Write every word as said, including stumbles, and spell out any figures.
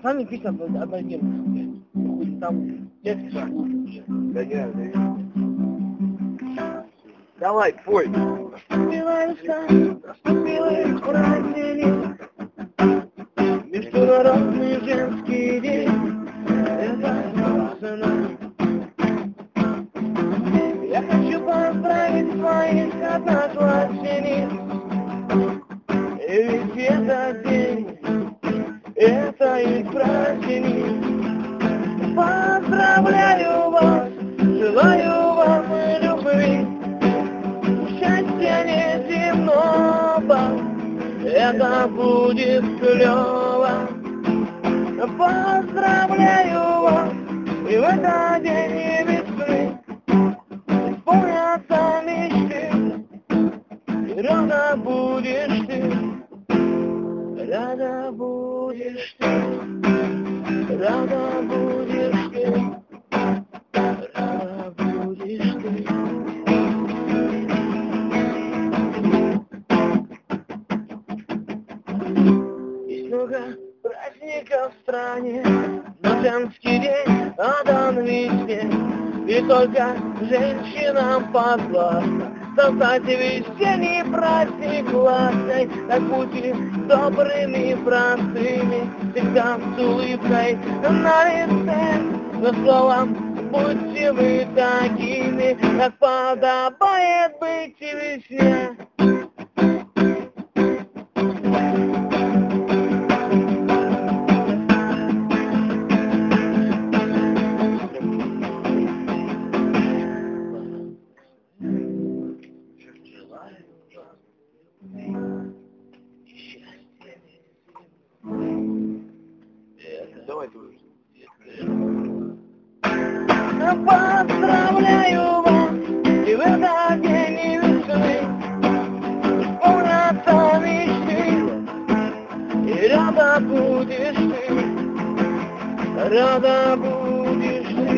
Сами песня однодневная. Там текст уже. Да нет, да. Давай, пой. Наступил праздник, международный женский день. Это цена. Я хочу поздравить своих одноклассниц. И ведь этот день, это их праздник. Поздравляю вас, желаю вам любви, счастья неземного, это будет клёво. Поздравляю вас, и в этот день весны исполнятся мечты, и рада будешь ты, рада будешь ты, рада будешь ты, рада будешь ты. Есть много праздников в стране, но женский день отдан везде, и только женщинам подвластно создать весенний праздник классный. Так будьте добрыми, простыми, всегда с улыбкой на лице, но словом будьте вы такими, как подобает быть и весне. Давай, ты. Поздравляю вас, и в этот день весны исполнятся мечты, и рада будешь ты, рада будешь ты.